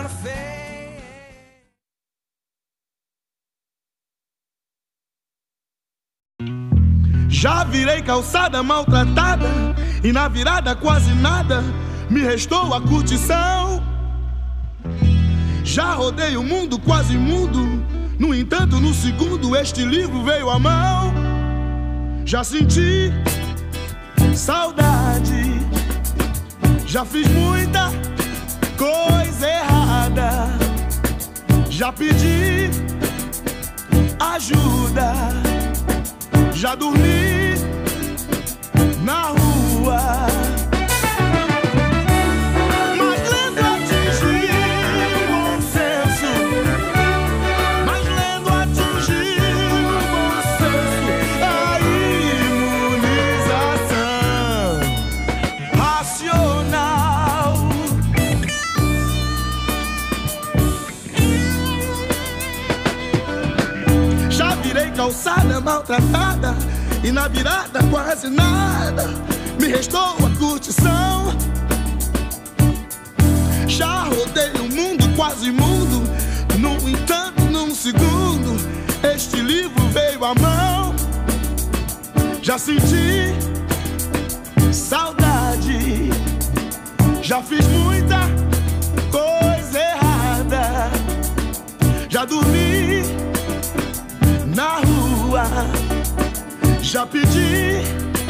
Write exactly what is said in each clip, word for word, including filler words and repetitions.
fé. Já virei calçada maltratada e na virada quase nada me restou a curtição. Já rodei o mundo quase mudo, no entanto no segundo este livro veio à mão. Já senti saudade, já fiz muita coisa errada, já pedi ajuda, já dormi na rua. Mas lendo atingi o bom senso, mas lendo atingi o bom senso, a imunização racional. Já virei calçada maltratada e na virada quase nada me restou a curtição. Já rodei o mundo quase mundo, no entanto num segundo este livro veio à mão. Já senti saudade, já fiz muita coisa errada, já dormi na rua, já pedi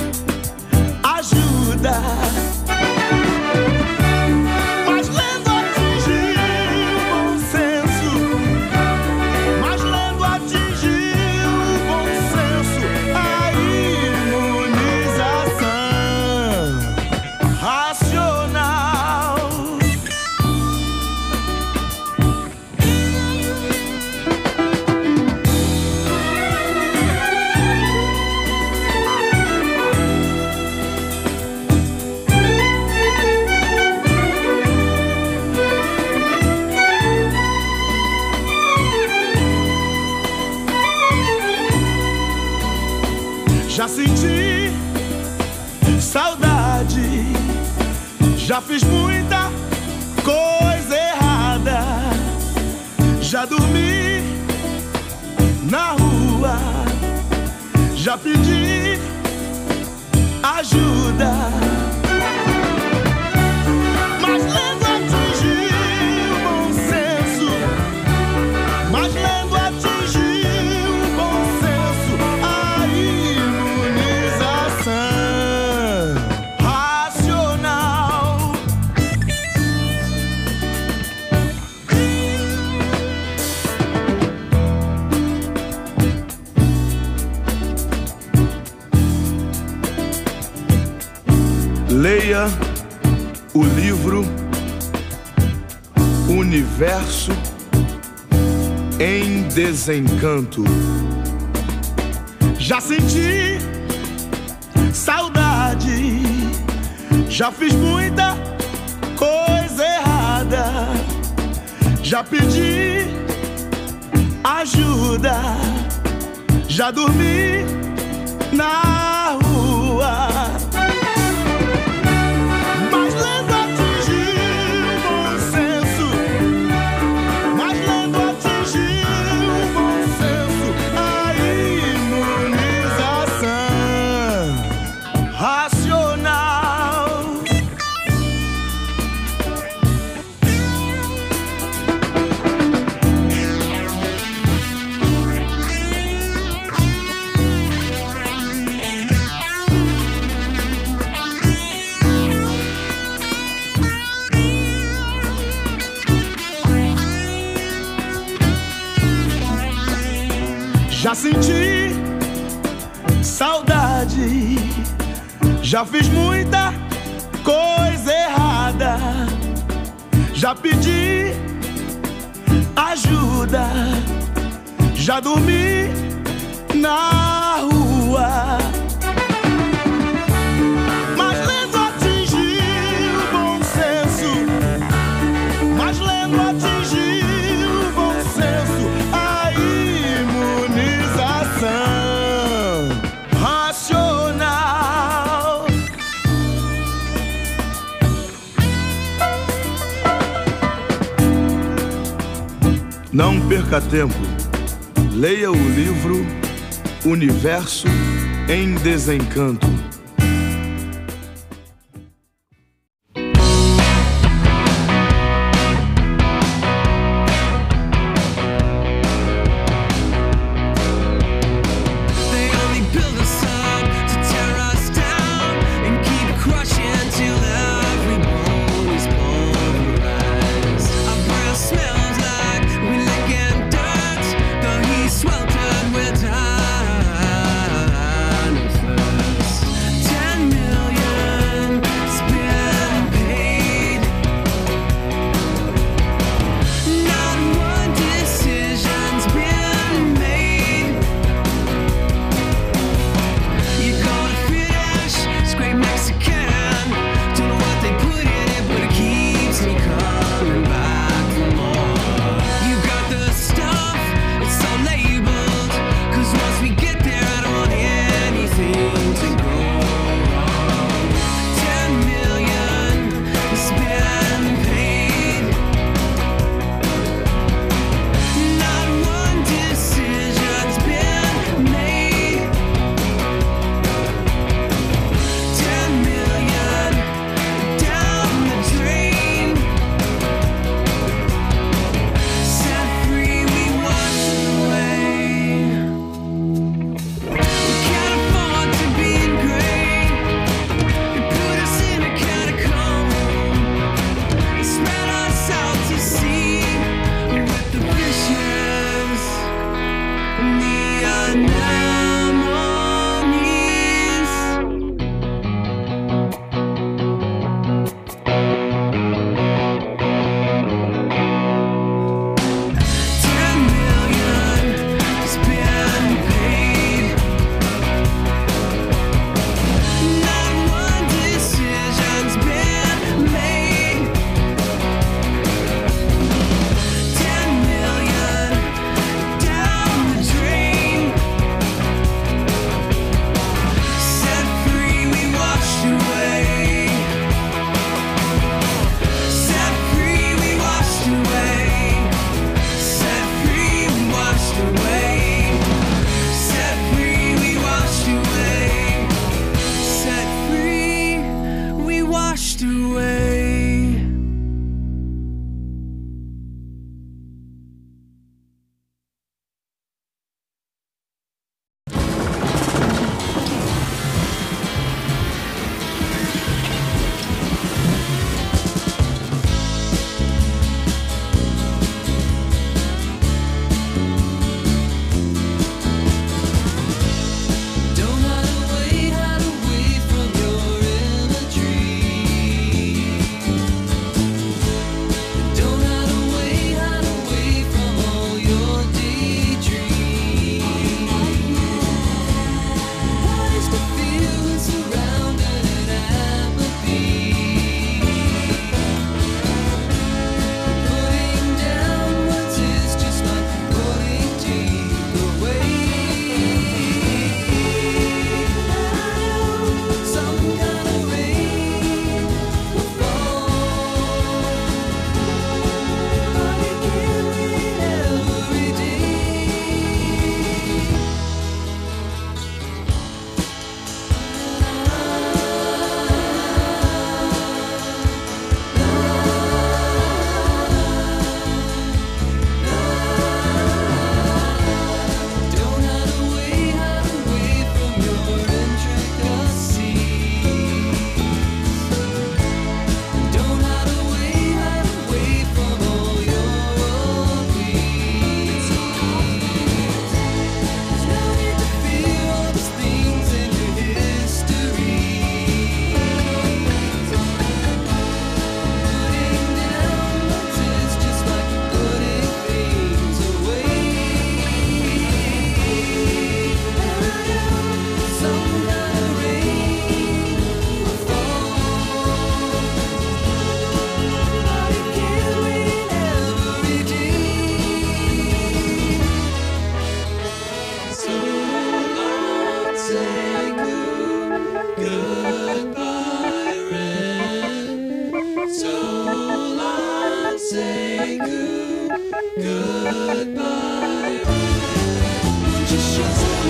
ajuda, mas lendo atingi o bom senso, mas lendo atingi o bom senso, a imunização racional. Já senti saudade, já fiz muita coisa errada, já dormi na rua, já pedi ajuda, mas lendo atingi o bom senso, mas lendo atingi o bom senso, a racional. Leia o livro Universo em Desencanto. Já senti saudade, já fiz muita coisa errada, já pedi ajuda, já dormi na rua, mas lendo atingi o bom senso, mas lendo atingi o bom senso, a imunização racional. Já senti saudade, já fiz muita coisa errada, já pedi ajuda, já dormi na rua, mas lendo atingi o bom senso, mas lendo atingi o bom senso, a imunização racional. Não perca tempo. Leia o livro Universo em Desencanto. Goodbye. Just shut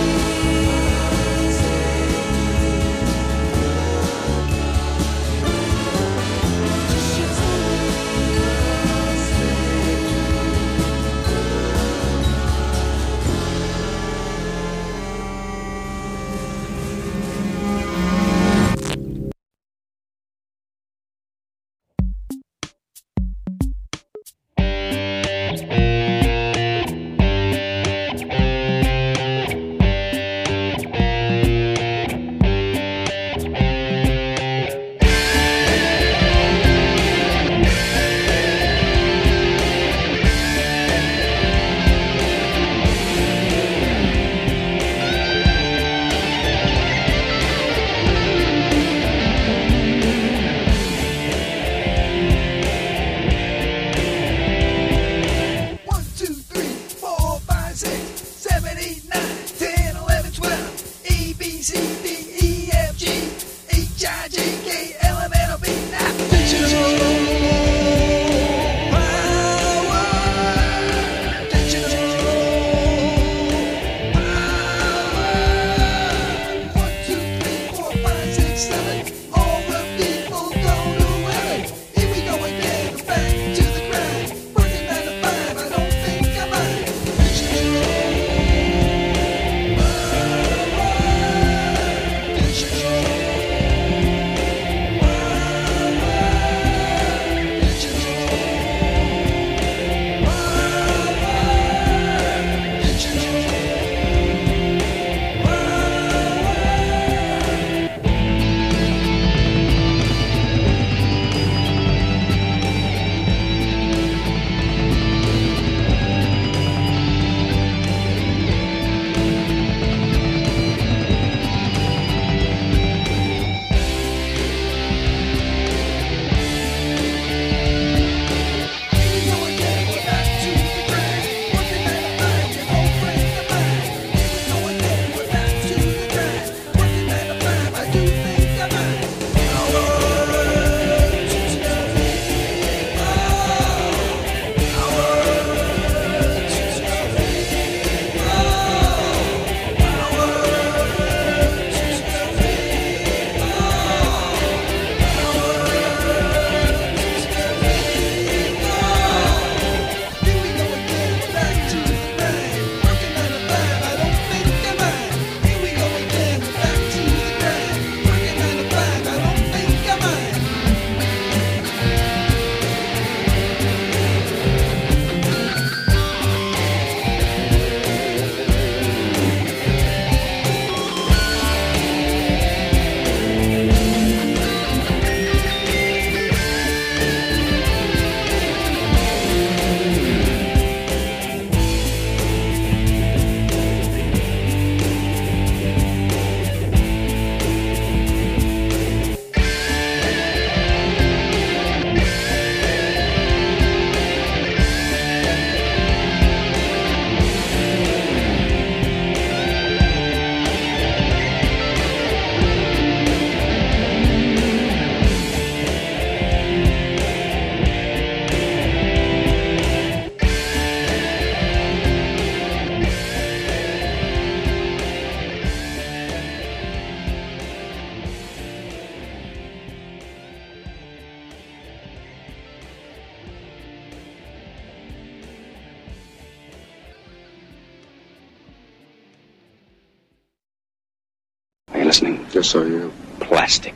listening? Yes, I am. Plastic.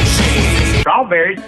Strawberries.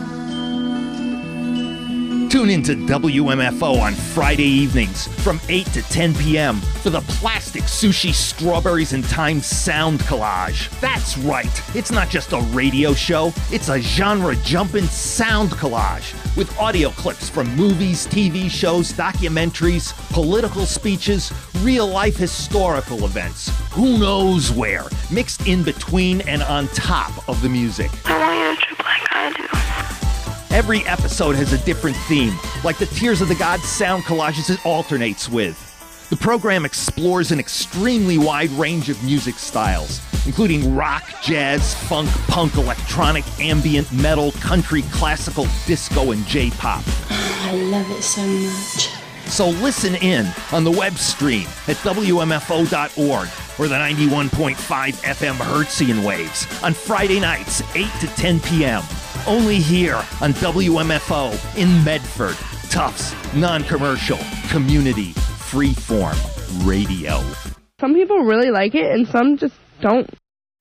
Tune in to W M F O on Friday evenings from eight to ten p.m. for the Plastic Sushi Strawberries and Time Sound Collage. That's right, it's not just a radio show, it's a genre-jumping sound collage with audio clips from movies, T V shows, documentaries, political speeches, real-life historical events, who knows where, mixed in between and on top of the music. I want you to trip like I do. Every episode has a different theme, like the Tears of the Gods sound collages it alternates with. The program explores an extremely wide range of music styles, including rock, jazz, funk, punk, electronic, ambient, metal, country, classical, disco, and J-pop. I love it so much. So listen in on the web stream at W M F O dot org or the ninety-one point five F M Hertzian waves on Friday nights, eight to ten p.m. Only here on W M F O in Medford. Tufts non-commercial community freeform radio. Some people really like it and some just don't.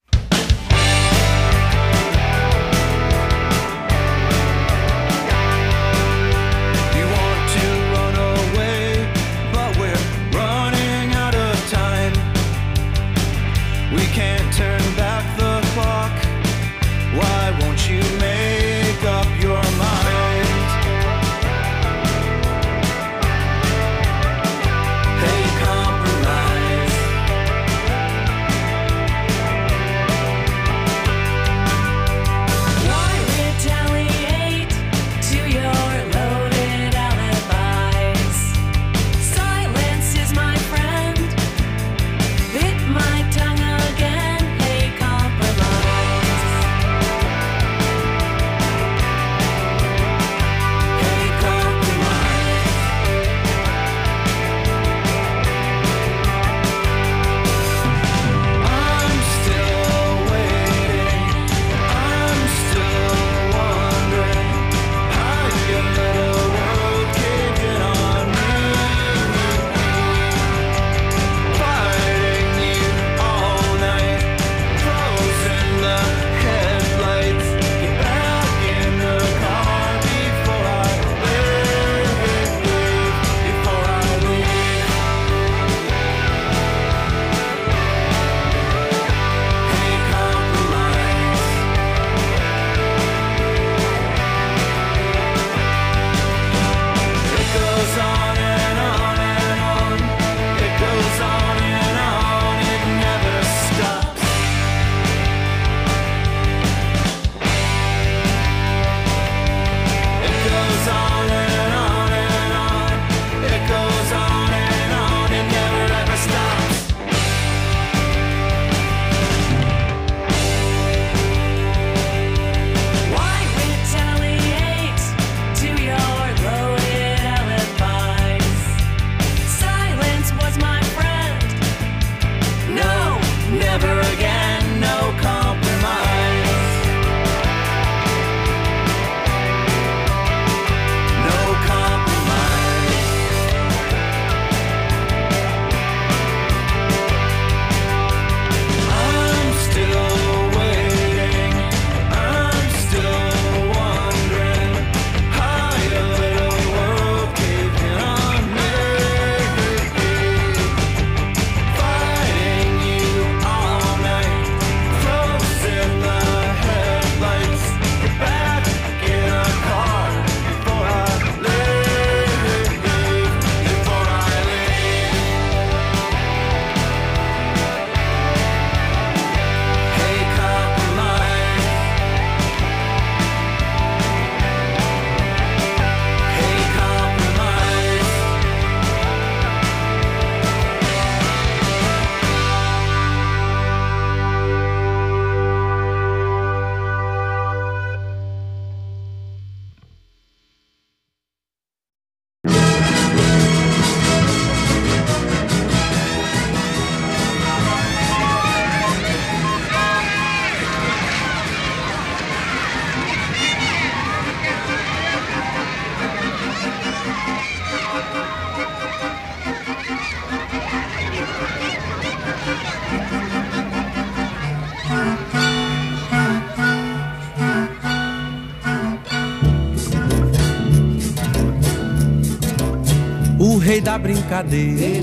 O rei da brincadeira,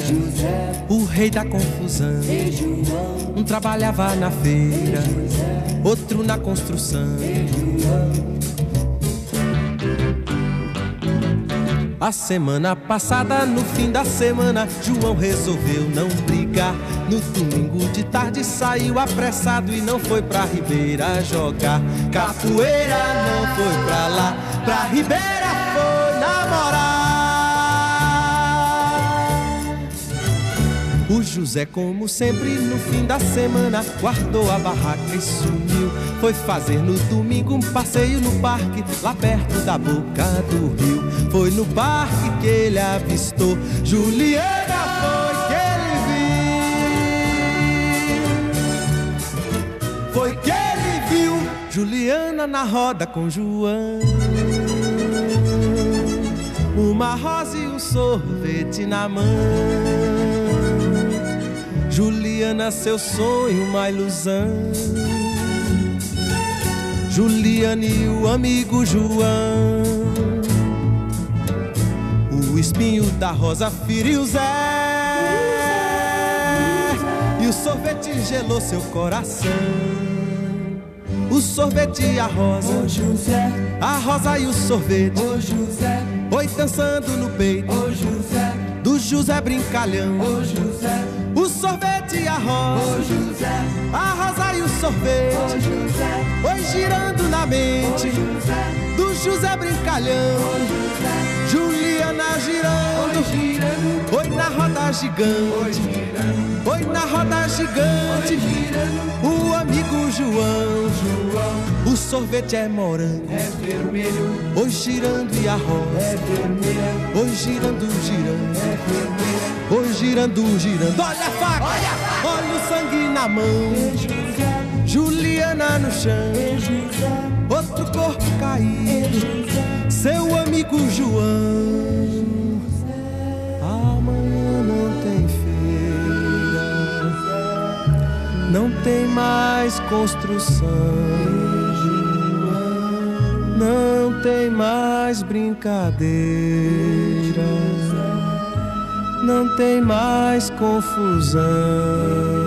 o rei da confusão. Um trabalhava na feira, outro na construção. A semana passada, no fim da semana, João resolveu não brigar. No domingo de tarde saiu apressado e não foi pra Ribeira jogar capoeira, não foi pra lá, pra Ribeira foi namorar. O José, como sempre, no fim da semana, guardou a barraca e sumiu. Foi fazer no domingo um passeio no parque, lá perto da boca do rio. Foi no parque que ele avistou Juliana, foi que ele viu. Foi que ele viu Juliana na roda com João. Uma rosa e um sorvete na mão. Juliana, seu sonho, uma ilusão. Juliana e o amigo João. O espinho da rosa feriu Zé, e o sorvete gelou seu coração. O sorvete e a rosa, Ô José, a rosa e o sorvete, ô José, foi dançando no peito ô José, do José brincalhão. ô José, O sorvete e a ô rosa, José, a rosa e o ô sorvete, José, foi girando na ô mente José, do José brincalhão. ô José, Juliana girando, oi girando, foi na roda oi gigante, girando, foi na roda oi gigante, girando, o amigo João. João, O sorvete é morango, é vermelho, oi girando e a é rosa, vermelha, oi girando, girando, é vermelha, oi girando, girando. Olha a faca, olha a faca, olha o sangue na mão. e José, Juliana no chão, e José, outro corpo e caído, José, seu amigo João. Amanhã não tem feira, não tem mais construção, não tem mais brincadeira, não tem mais confusão.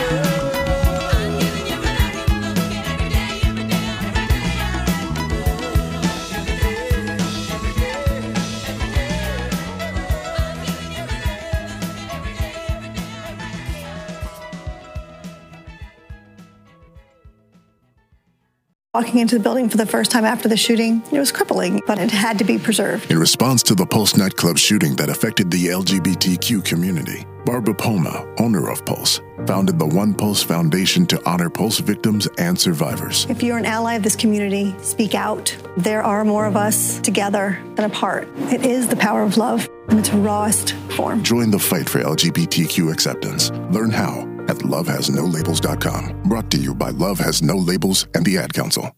Walking into the building for the first time after the shooting, it was crippling, but it had to be preserved. In response to the Pulse nightclub shooting that affected the L G B T Q community, Barbara Poma, owner of Pulse, founded the One Pulse Foundation to honor Pulse victims and survivors. If you're an ally of this community, speak out. There are more of us together than apart. It is the power of love in its rawest form. Join the fight for L G B T Q acceptance. Learn how at love has no labels dot com. Brought to you by Love Has No Labels and the Ad Council.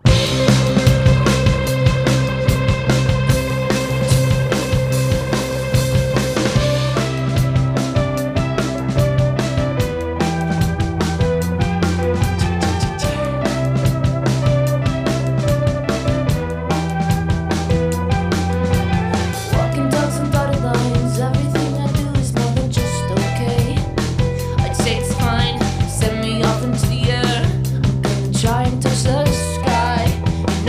Walking down some dotted lines, everything I do is more than just okay. I'd say it's fine, send me off into the air. I'm gonna try and touch the sky. You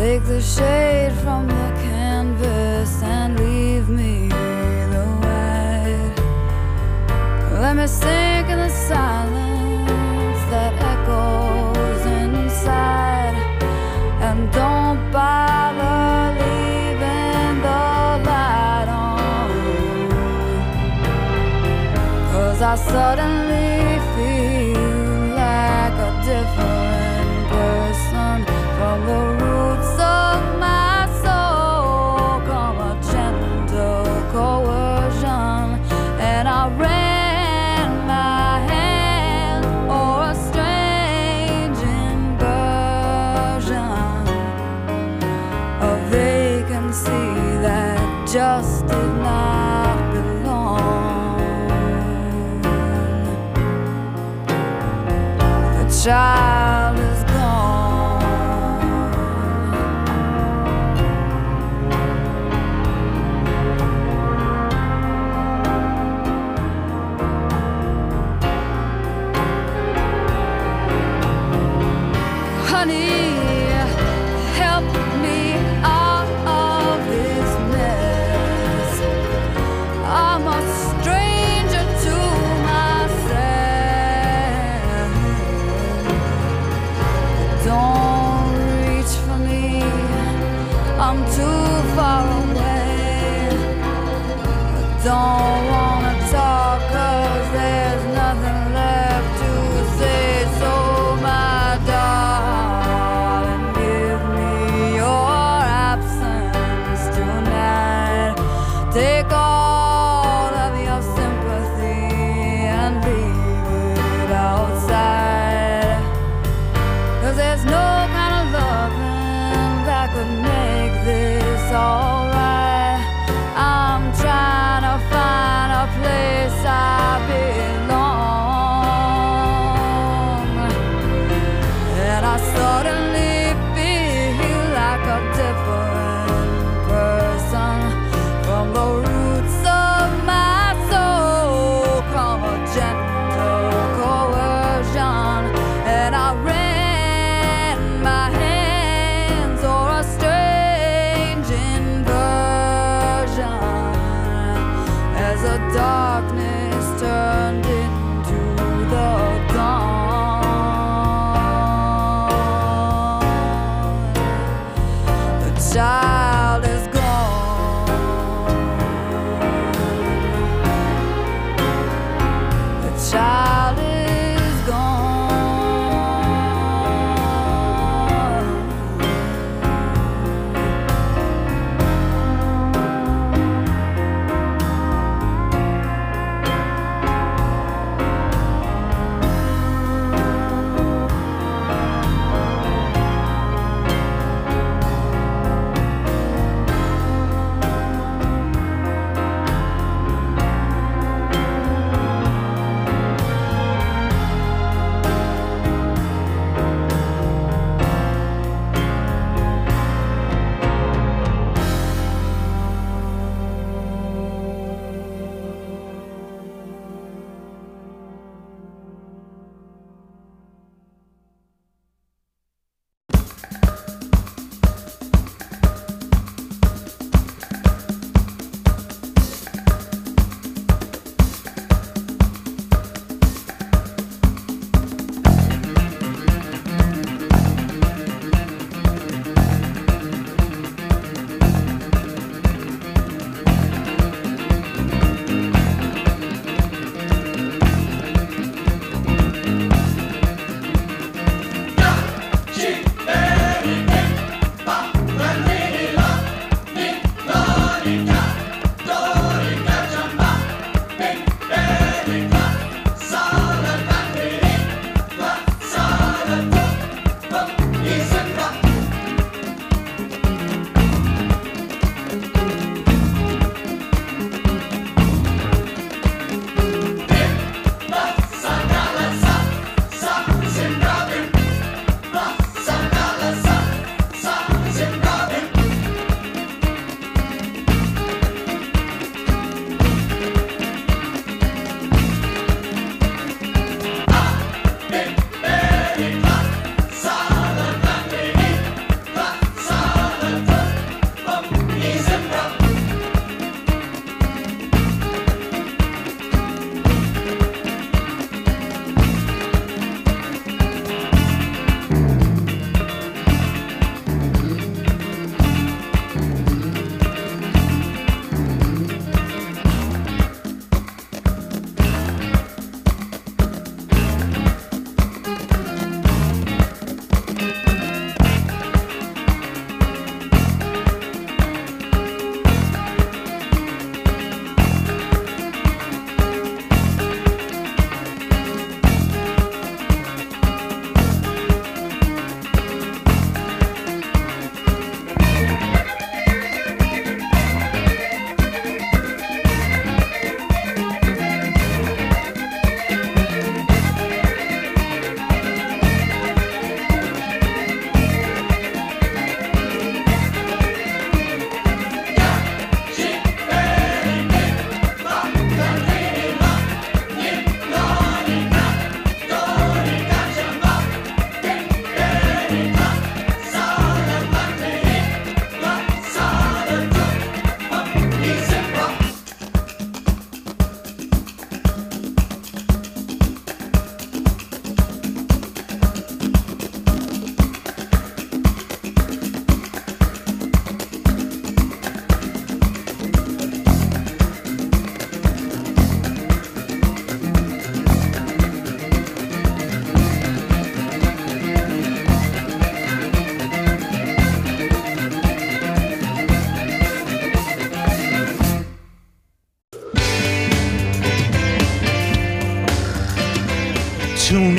Take the shade from the canvas and leave me the white. Let me sink in the silence that echoes inside, and don't bother leaving the light on, 'cause I suddenly feel like a different person. From the roots of my soul come a gentle coercion, and I ran my hand o'er a strange inversion, a vacancy that just did not belong. The child is honey, help me out of this mess. I'm a stranger to myself. Don't reach for me, I'm too far away. Don't wanna talk 'cause there's nothing left to say. So my darling, give me your absence tonight. Take all of your sympathy and leave it outside, 'cause there's no kind of loving that could make this alright. I'm trying to find a place I belong, and I suddenly feel like a different person. From the roots of my soul come a gentle coercion, and I ran my hands o'er a strange inversion as the darkness turned into the dawn. The child is gone. The child is gone.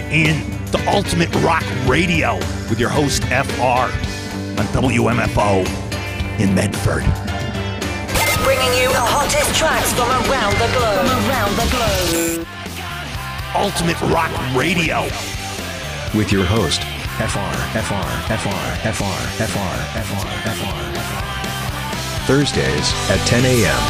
in the Ultimate Rock Radio with your host F R on W M F O in Medford. Bringing you the hottest tracks from around the globe. From around the globe. Ultimate Rock Radio with your host F R, F R, F R, F R, F R, F R, F R, F R. Thursdays at ten a.m.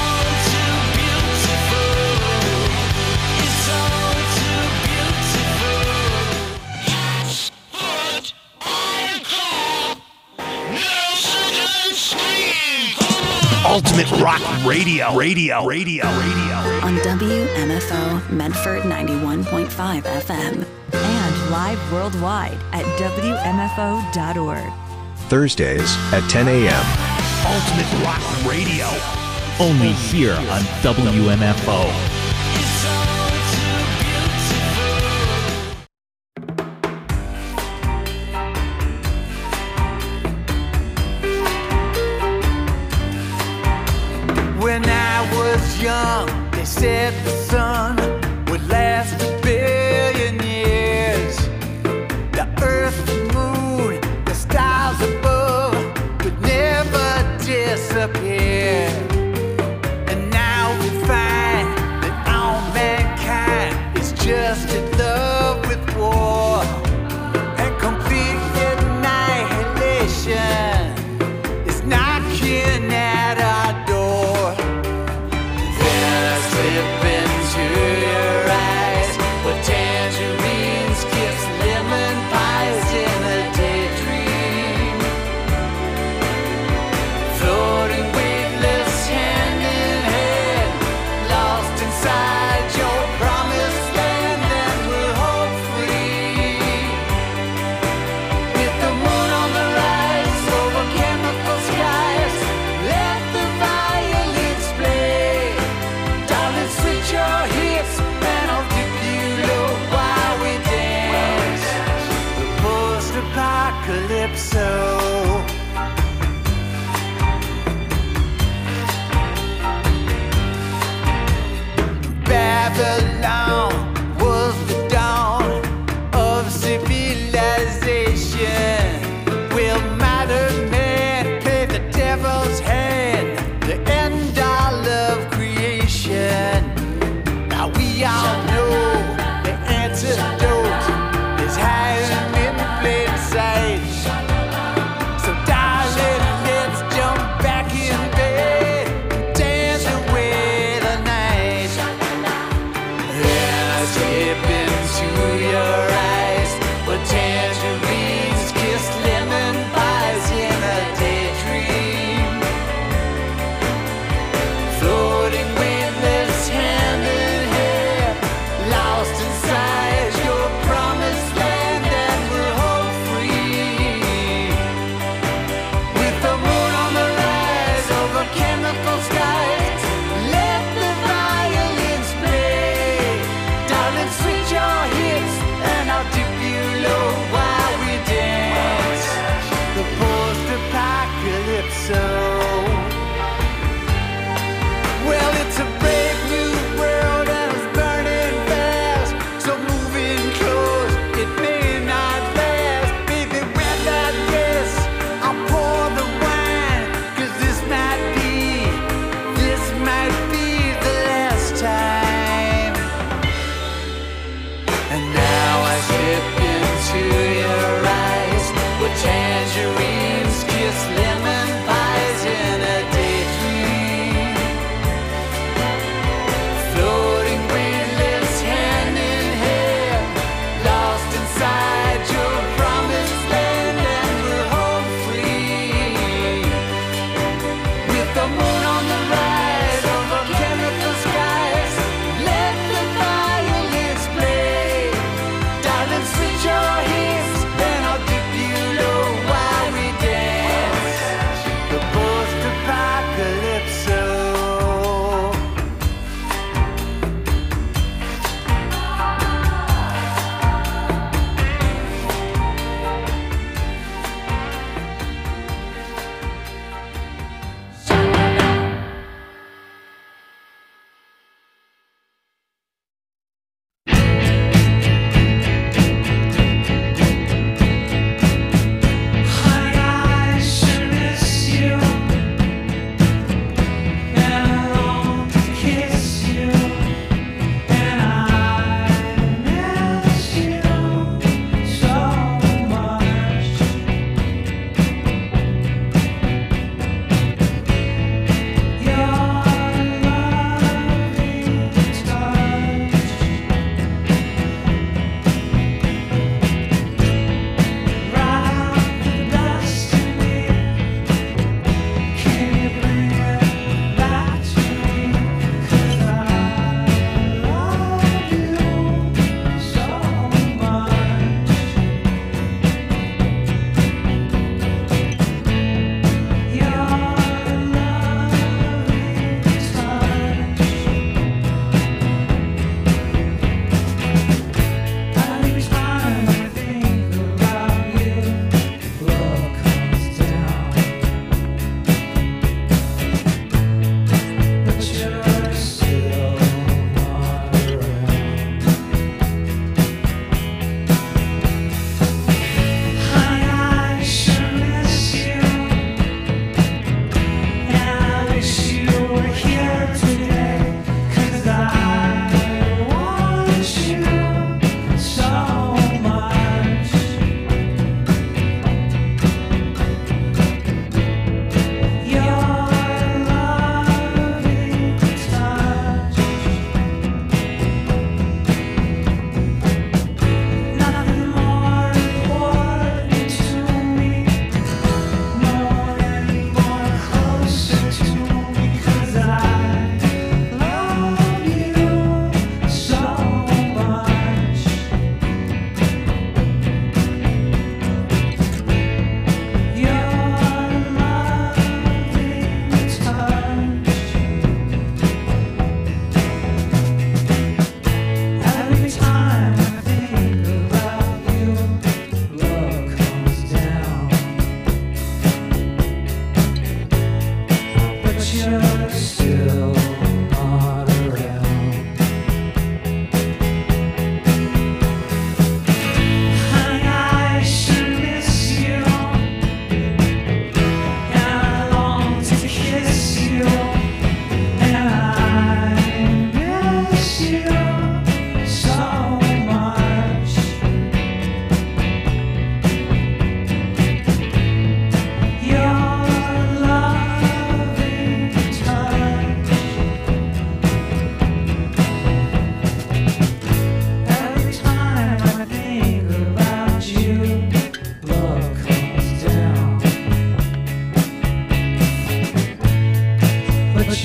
Ultimate Rock Radio, Radio, Radio, Radio. On W M F O Medford ninety-one point five F M. And live worldwide at W M F O dot org. Thursdays at ten a.m. Ultimate Rock Radio. Only here on W M F O. When I was young, they said the sun would last a billion years. The earth, the moon, the stars above could never disappear. And now we find that all mankind is just in love with war and complete annihilation is knocking at our door. Then I slip in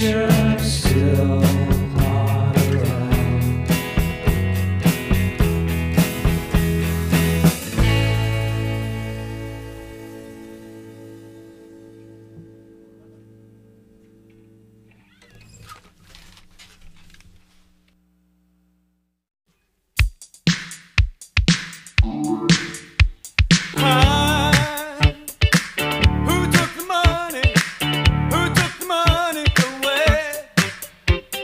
you're still not around. Who took the money? Who took the money away?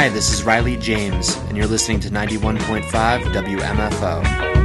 Hi, this is Riley James, and you're listening to ninety-one point five W M F O.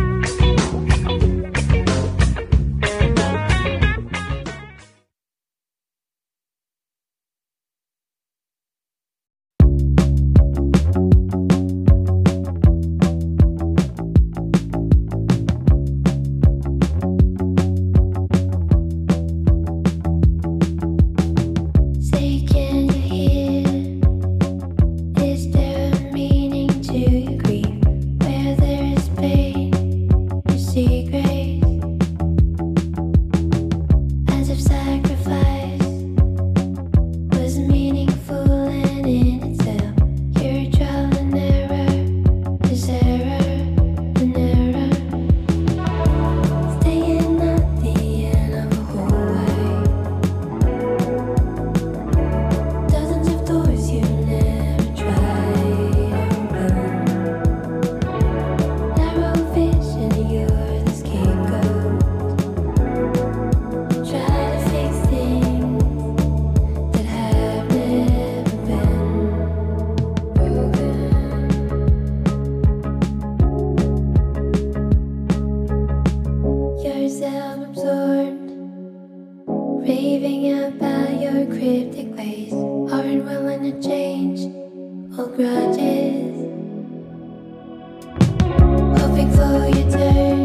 Raving about your cryptic ways, aren't willing to change old grudges, hoping for your turn.